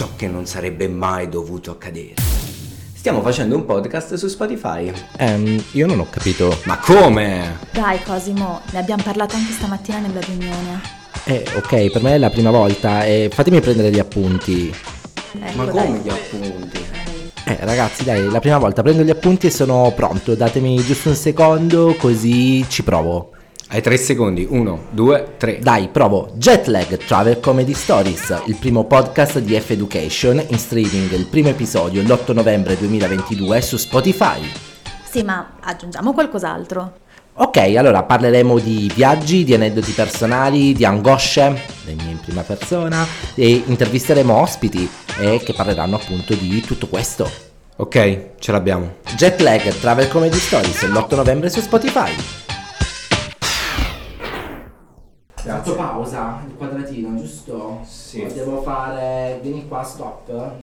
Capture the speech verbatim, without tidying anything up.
ciò che non sarebbe mai dovuto accadere. Stiamo facendo un podcast su Spotify. Ehm, io non ho capito. Ma come? Dai Cosimo, ne abbiamo parlato anche stamattina nella riunione. Eh, ok, per me è la prima volta e fatemi prendere gli appunti. Ecco, Ma dai. come gli appunti? Eh, ragazzi, dai, la prima volta prendo gli appunti e sono pronto. Datemi giusto un secondo, così ci provo. Hai tre secondi, uno, due, tre. Dai, provo. Jetlag Travel Comedy Stories, il primo podcast di F Education, in streaming il primo episodio l'otto novembre duemilaventidue su Spotify. Sì, ma aggiungiamo qualcos'altro. Ok, allora parleremo di viaggi, di aneddoti personali, di angosce, le mie in prima persona, e intervisteremo ospiti eh, che parleranno appunto di tutto questo. Ok, ce l'abbiamo. Jetlag Travel Comedy Stories, l'otto novembre su Spotify. Ho fatto pausa, il quadratino, giusto? Sì. Devo fare... vieni qua, stop.